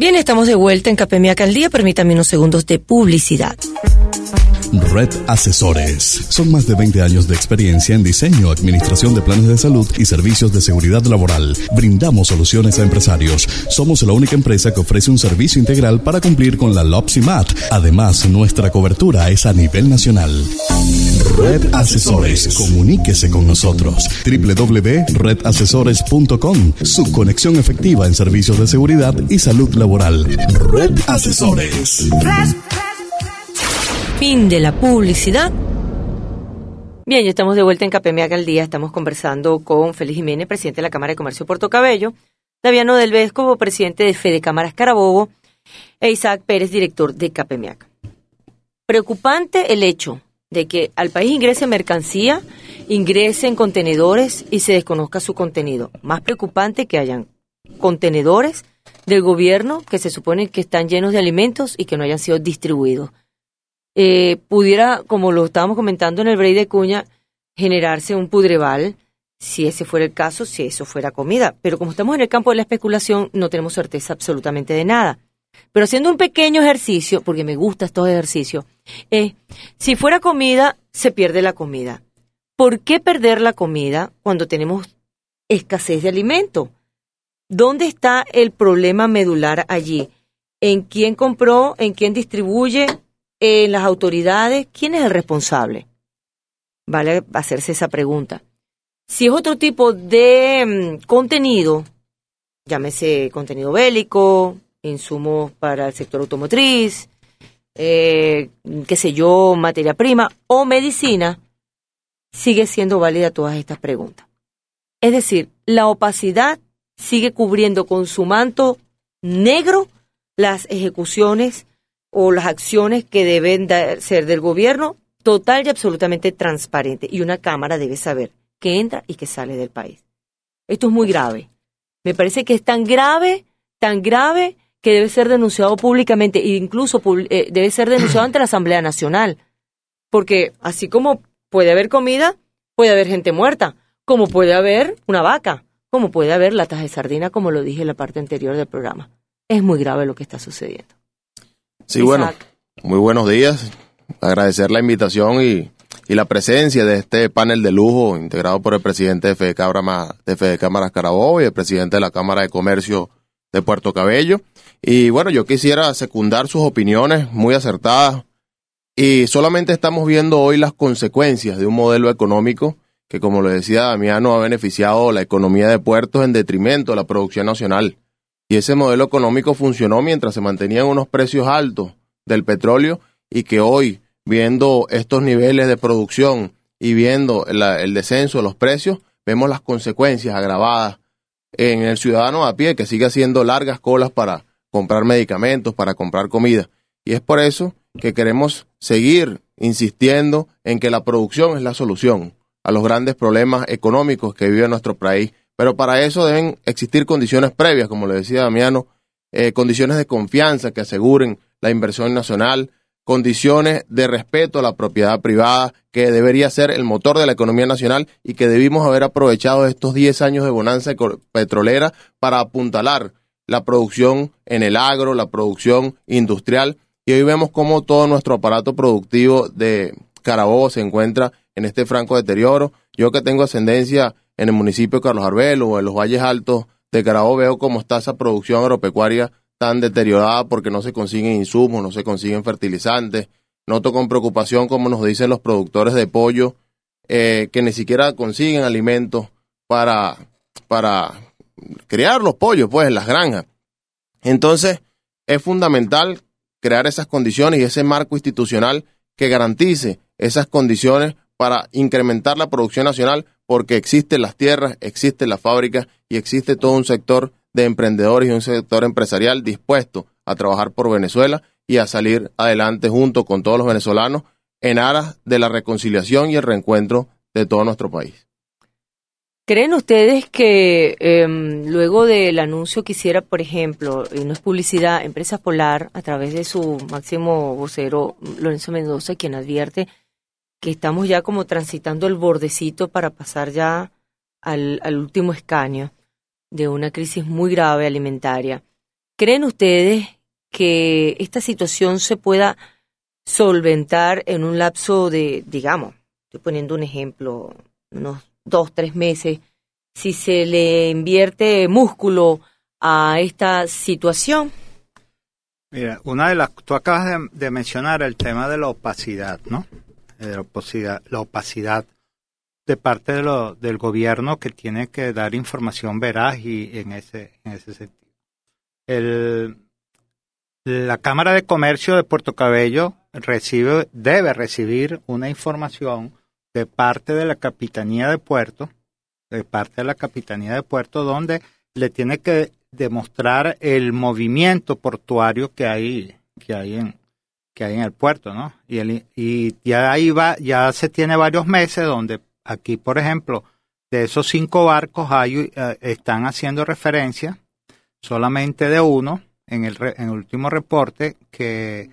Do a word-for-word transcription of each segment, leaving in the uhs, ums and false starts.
Bien, estamos de vuelta en Capemiac al Día. Permítame unos segundos de publicidad. Red Asesores. Son más de veinte años de experiencia en diseño, administración de planes de salud y servicios de seguridad laboral. Brindamos soluciones a empresarios. Somos la única empresa que ofrece un servicio integral para cumplir con la LOPSIMAT. Además, nuestra cobertura es a nivel nacional. Red Asesores. Comuníquese con nosotros. doble u doble u doble u punto red asesores punto com. Su conexión efectiva en servicios de seguridad y salud laboral. Red Asesores. Fin de la publicidad. Bien, ya estamos de vuelta en Capemiac al Día. Estamos conversando con Félix Jiménez, presidente de la Cámara de Comercio de Puerto Cabello, Daviano del Vescovo, presidente de Fede Cámaras Carabobo, e Isaac Pérez, director de Capemiac. Preocupante el hecho de que al país ingrese mercancía, ingrese en contenedores y se desconozca su contenido. Más preocupante que hayan contenedores del gobierno que se supone que están llenos de alimentos y que no hayan sido distribuidos. Eh, pudiera, como lo estábamos comentando en el break de cuña, generarse un pudreval, si ese fuera el caso, si eso fuera comida. Pero como estamos en el campo de la especulación, no tenemos certeza absolutamente de nada. Pero haciendo un pequeño ejercicio, porque me gusta estos ejercicios, eh, si fuera comida, se pierde la comida. ¿Por qué perder la comida cuando tenemos escasez de alimento? ¿Dónde está el problema medular allí? ¿En quién compró? ¿En quién distribuye? ¿En las autoridades? ¿Quién es el responsable? Vale hacerse esa pregunta. Si es otro tipo de um, contenido, llámese contenido bélico, insumos para el sector automotriz, eh, qué sé yo, materia prima o medicina, sigue siendo válida todas estas preguntas. Es decir, la opacidad sigue cubriendo con su manto negro las ejecuciones o las acciones que deben de ser del gobierno, total y absolutamente transparente. Y una Cámara debe saber qué entra y qué sale del país. Esto es muy grave. Me parece que es tan grave, tan grave, que debe ser denunciado públicamente e incluso eh, debe ser denunciado ante la Asamblea Nacional. Porque así como puede haber comida, puede haber gente muerta, como puede haber una vaca, como puede haber latas de sardina, como lo dije en la parte anterior del programa. Es muy grave lo que está sucediendo. Sí, Isaac. Bueno, muy buenos días. Agradecer la invitación y, y la presencia de este panel de lujo integrado por el presidente de Fede, Cámara, de Fede Cámaras Carabobo y el presidente de la Cámara de Comercio de Puerto Cabello. Y bueno, yo quisiera secundar sus opiniones muy acertadas. Y solamente estamos viendo hoy las consecuencias de un modelo económico que, como lo decía Damiano, ha beneficiado la economía de puertos en detrimento de la producción nacional. Y ese modelo económico funcionó mientras se mantenían unos precios altos del petróleo y que hoy, viendo estos niveles de producción y viendo la, el descenso de los precios, vemos las consecuencias agravadas en el ciudadano a pie, que sigue haciendo largas colas para comprar medicamentos, para comprar comida. Y es por eso que queremos seguir insistiendo en que la producción es la solución a los grandes problemas económicos que vive nuestro país. Pero para eso deben existir condiciones previas, como le decía Damiano, eh, condiciones de confianza que aseguren la inversión nacional, condiciones de respeto a la propiedad privada, que debería ser el motor de la economía nacional y que debimos haber aprovechado estos diez años de bonanza petrolera para apuntalar la producción en el agro, la producción industrial. Y hoy vemos cómo todo nuestro aparato productivo de Carabobo se encuentra en este franco deterioro. Yo que tengo ascendencia en el municipio de Carlos Arbelo o en los valles altos de Carabobo, veo cómo está esa producción agropecuaria tan deteriorada porque no se consiguen insumos, no se consiguen fertilizantes. Noto con preocupación como nos dicen los productores de pollo eh, que ni siquiera consiguen alimentos para, para criar los pollos pues en las granjas. Entonces es fundamental crear esas condiciones y ese marco institucional que garantice esas condiciones para incrementar la producción nacional, porque existen las tierras, existen las fábricas y existe todo un sector de emprendedores y un sector empresarial dispuesto a trabajar por Venezuela y a salir adelante junto con todos los venezolanos en aras de la reconciliación y el reencuentro de todo nuestro país. ¿Creen ustedes que eh, luego del anuncio que hiciera, por ejemplo, y no es publicidad, Empresas Polar, a través de su máximo vocero, Lorenzo Mendoza, quien advierte que estamos ya como transitando el bordecito para pasar ya al, al último escaño de una crisis muy grave alimentaria, ¿Creen ustedes que esta situación se pueda solventar en un lapso de, digamos, estoy poniendo un ejemplo, unos dos, tres meses, si se le invierte músculo a esta situación? Mira, una de las, tú acabas de, de mencionar el tema de la opacidad, ¿no? De la opacidad, la opacidad de parte de lo, del gobierno, que tiene que dar información veraz y en ese, en ese sentido. El, la Cámara de Comercio de Puerto Cabello recibe, debe recibir una información de parte de la Capitanía de Puerto, de parte de la Capitanía de Puerto, donde le tiene que demostrar el movimiento portuario que hay, que hay en, que hay en el puerto, ¿no? Y, el, y ya ahí va, ya se tiene varios meses donde aquí, por ejemplo, de esos cinco barcos hay, uh, están haciendo referencia solamente de uno en el, re, en el último reporte, que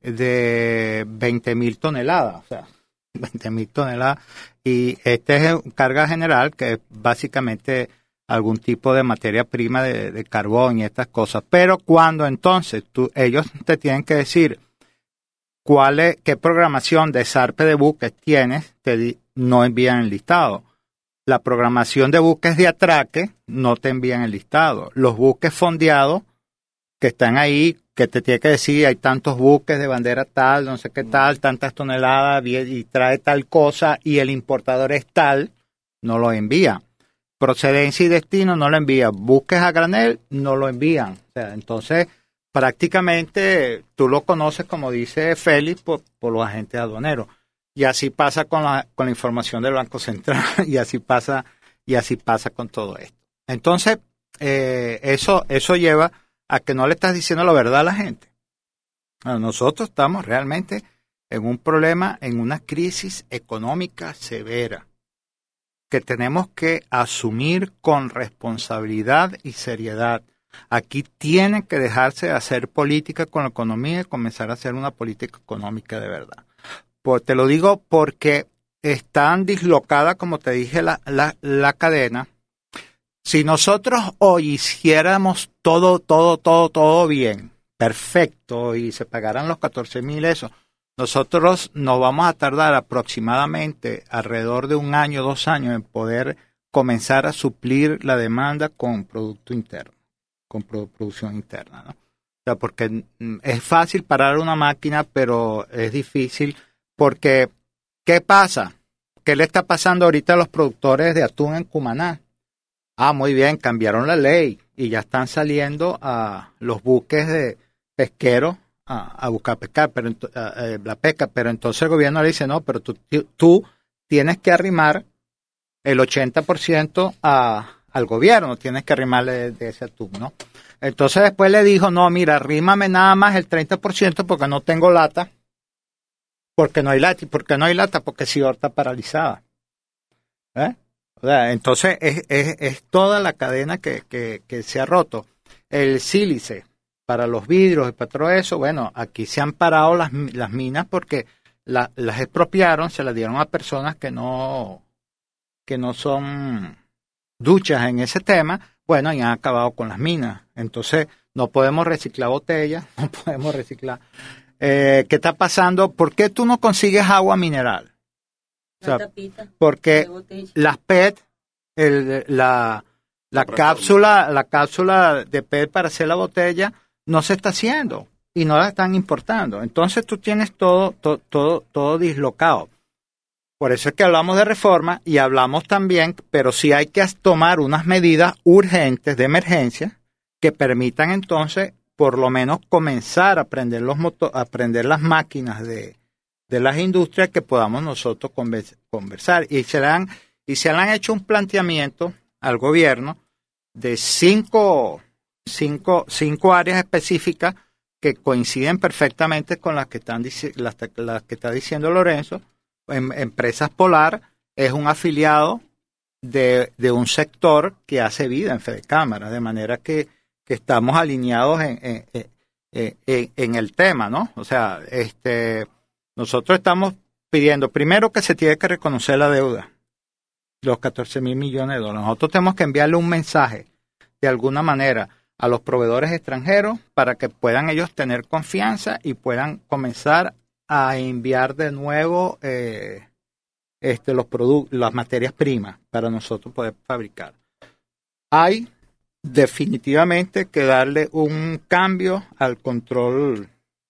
de veinte mil toneladas, o sea, veinte mil toneladas, y este es carga general, que es básicamente algún tipo de materia prima de, de carbón y estas cosas. Pero cuando entonces tú, ellos te tienen que decir cuál es, qué programación de zarpe de buques tienes, te di, no envían el listado. La programación de buques de atraque no te envían el listado. Los buques fondeados que están ahí, que te tiene que decir hay tantos buques de bandera tal, no sé qué tal, tantas toneladas y trae tal cosa y el importador es tal, no lo envía. Procedencia y destino no lo envía. Buques a granel no lo envían. O sea, entonces, prácticamente tú lo conoces, como dice Félix, por, por los agentes aduaneros. Y así pasa con la, con la información del Banco Central y así pasa, y así pasa con todo esto. Entonces, eh, eso, eso lleva a que no le estás diciendo la verdad a la gente. Bueno, nosotros estamos realmente en un problema, en una crisis económica severa, que tenemos que asumir con responsabilidad y seriedad. Aquí tienen que dejarse de hacer política con la economía y comenzar a hacer una política económica de verdad. Pues te lo digo porque están dislocadas, como te dije, la, la, la cadena. Si nosotros hoy hiciéramos todo, todo, todo, todo bien, perfecto, y se pagaran los catorce mil eso, nosotros nos vamos a tardar aproximadamente alrededor de un año, dos años en poder comenzar a suplir la demanda con producto interno, con produ- producción interna, ¿no? O sea, porque es fácil parar una máquina, pero es difícil porque, ¿qué pasa? ¿Qué le está pasando ahorita a los productores de atún en Cumaná? Ah, muy bien, cambiaron la ley y ya están saliendo a los buques de pesqueros a, a buscar pescar, pero a, a, la pesca, pero entonces el gobierno le dice, no, pero tú, tú tienes que arrimar el ochenta por ciento a, al gobierno, tienes que arrimarle de, de ese atún, ¿no? Entonces después le dijo, no, mira, arrímame nada más el treinta por ciento porque no tengo lata, porque no hay lata, porque no hay lata, porque Sidor está paralizada. ¿Eh? O sea, entonces es, es, es toda la cadena que, que, que se ha roto. El sílice para los vidrios y para todo eso, bueno, aquí se han parado las, las minas porque la, las expropiaron, se las dieron a personas que no, que no son duchas en ese tema, bueno, y han acabado con las minas. Entonces no podemos reciclar botellas, no podemos reciclar. Eh, ¿Qué está pasando? ¿Por qué tú no consigues agua mineral? O sea, tapita, porque las P E T, el, la, la cápsula, la cápsula de P E T para hacer la botella no se está haciendo y no la están importando. Entonces tú tienes todo, todo, todo, todo dislocado. Por eso es que hablamos de reforma y hablamos también, pero sí hay que tomar unas medidas urgentes de emergencia que permitan entonces por lo menos comenzar a aprender los motor, a aprender las máquinas de de las industrias que podamos nosotros conversar. Y se le han, y se le han hecho un planteamiento al gobierno de cinco, cinco, cinco áreas específicas que coinciden perfectamente con las que están las, las que está diciendo Lorenzo. En, Empresas Polar es un afiliado de, de un sector que hace vida en Fedecámara, de manera que, que estamos alineados en, en, en, en, en el tema, ¿no? O sea, este nosotros estamos pidiendo primero que se tiene que reconocer la deuda, los catorce mil millones de dólares. Nosotros tenemos que enviarle un mensaje de alguna manera a los proveedores extranjeros para que puedan ellos tener confianza y puedan comenzar a enviar de nuevo eh, este, los productos, las materias primas para nosotros poder fabricar. Hay definitivamente que darle un cambio al control,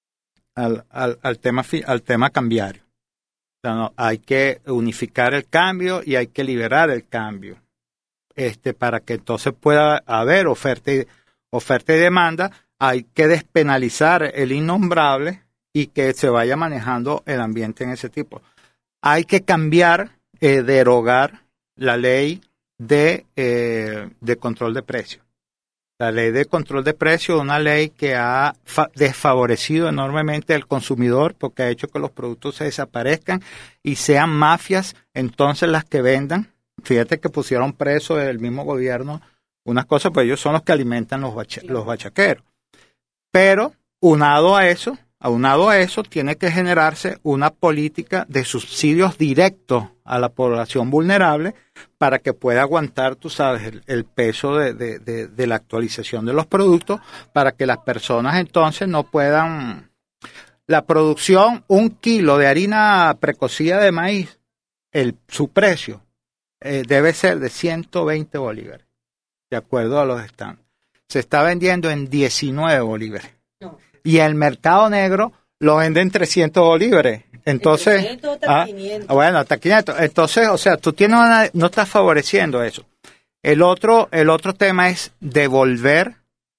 al, al, al tema al tema cambiario. O sea, no, hay que unificar el cambio y hay que liberar el cambio, este, para que entonces pueda haber oferta y, oferta y demanda. Hay que despenalizar el innombrable y que se vaya manejando el ambiente en ese tipo. Hay que cambiar, eh, derogar la ley de, eh, de control de precios. La ley de control de precios es una ley que ha fa- desfavorecido enormemente al consumidor porque ha hecho que los productos se desaparezcan y sean mafias entonces las que vendan. Fíjate que pusieron preso el mismo gobierno unas cosas, pues ellos son los que alimentan los, bacha- los bachaqueros. Pero, unado a eso, aunado a eso, tiene que generarse una política de subsidios directos a la población vulnerable para que pueda aguantar, tú sabes, el, el peso de, de, de, de la actualización de los productos, para que las personas entonces no puedan... La producción, un kilo de harina precocida de maíz, el, su precio eh, debe ser de ciento veinte bolívares, de acuerdo a los stands. Se está vendiendo en diecinueve bolívares. No. Y el mercado negro lo vende en trescientos bolívares. Entonces, trescientos hasta ah, quinientos. Bueno, hasta quinientos. Entonces, o sea, tú tienes una, no estás favoreciendo eso. El otro, el otro tema es devolver,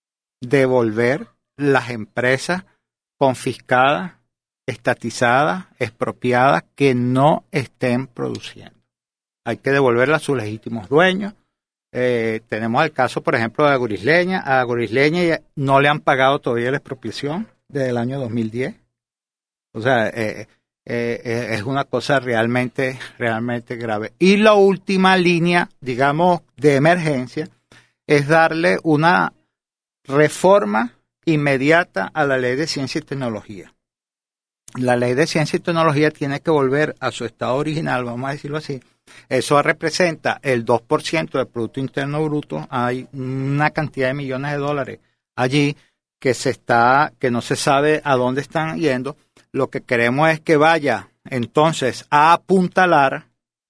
devolver las empresas confiscadas, estatizadas, expropiadas, que no estén produciendo. Hay que devolverlas a sus legítimos dueños. Eh, tenemos el caso, por ejemplo, de Agurisleña. A Agurisleña no le han pagado todavía la expropiación desde el año dos mil diez. O sea, eh, eh, es una cosa realmente, realmente grave. Y la última línea, digamos, de emergencia, es darle una reforma inmediata a la Ley de Ciencia y Tecnología. La Ley de Ciencia y Tecnología tiene que volver a su estado original, vamos a decirlo así. Eso representa el dos por ciento del Producto Interno Bruto. Hay una cantidad de millones de dólares allí que se está, que no se sabe a dónde están yendo. Lo que queremos es que vaya entonces a apuntalar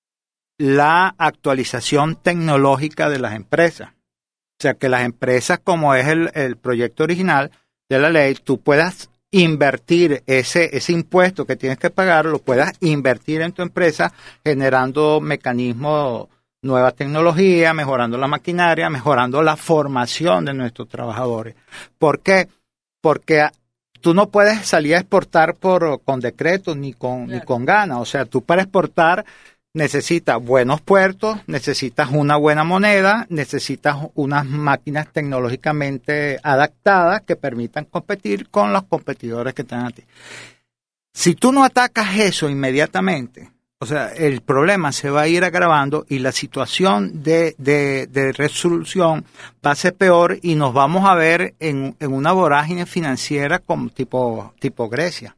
la actualización tecnológica de las empresas. O sea, que las empresas, como es el, el proyecto original de la ley, tú puedas invertir ese, ese impuesto que tienes que pagar, lo puedas invertir en tu empresa generando mecanismos, nueva tecnología, mejorando la maquinaria, mejorando la formación de nuestros trabajadores. ¿Por qué? Porque tú no puedes salir a exportar por con decreto ni con, claro. ni con ganas. O sea, tú para exportar necesitas buenos puertos, necesitas una buena moneda, necesitas unas máquinas tecnológicamente adaptadas que permitan competir con los competidores que están a ti. Si tú no atacas eso inmediatamente, o sea, el problema se va a ir agravando y la situación de, de, de resolución va a ser peor y nos vamos a ver en, en una vorágine financiera como tipo, tipo Grecia.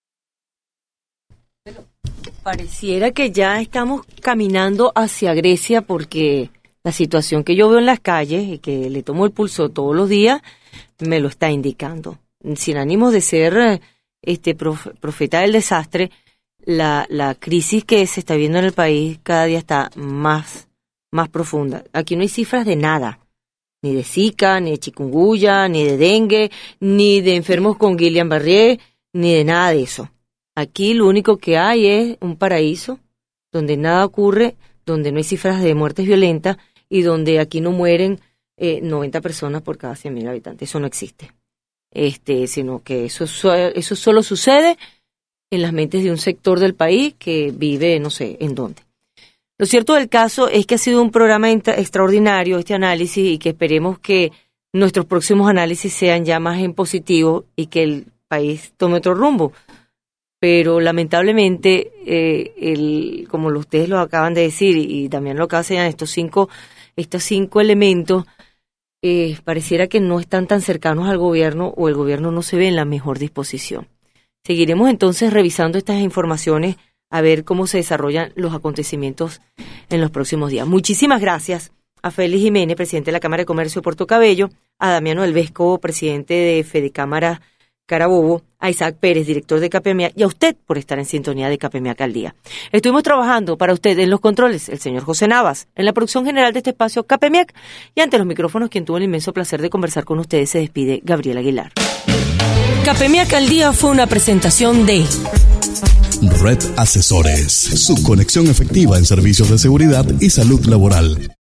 Pareciera que ya estamos caminando hacia Grecia porque la situación que yo veo en las calles y que le tomo el pulso todos los días me lo está indicando. Sin ánimos de ser este prof, profeta del desastre, la, la crisis que se está viendo en el país cada día está más, más profunda. Aquí no hay cifras de nada, ni de Zika, ni de chikungunya, ni de dengue, ni de enfermos con Guillain-Barré, ni de nada de eso. Aquí lo único que hay es un paraíso donde nada ocurre, donde no hay cifras de muertes violentas y donde aquí no mueren eh, noventa personas por cada cien mil habitantes. Eso no existe. Este, sino que eso, eso solo sucede en las mentes de un sector del país que vive no sé en dónde. Lo cierto del caso es que ha sido un programa intra- extraordinario este análisis y que esperemos que nuestros próximos análisis sean ya más en positivo y que el país tome otro rumbo. Pero lamentablemente, eh, el, como ustedes lo acaban de decir y, y también lo acaba de señalar, estos cinco, estos cinco elementos eh, pareciera que no están tan cercanos al gobierno o el gobierno no se ve en la mejor disposición. Seguiremos entonces revisando estas informaciones a ver cómo se desarrollan los acontecimientos en los próximos días. Muchísimas gracias a Félix Jiménez, presidente de la Cámara de Comercio de Puerto Cabello, a Damiano del Vesco, presidente de Fedecámaras Carabobo, a Isaac Pérez, director de CAPEMIAC, y a usted por estar en sintonía de CAPEMIAC al día. Estuvimos trabajando para usted en los controles, el señor José Navas, en la producción general de este espacio CAPEMIAC, y ante los micrófonos, quien tuvo el inmenso placer de conversar con ustedes, se despide Gabriel Aguilar. CAPEMIAC al día fue una presentación de Red Asesores, su conexión efectiva en servicios de seguridad y salud laboral.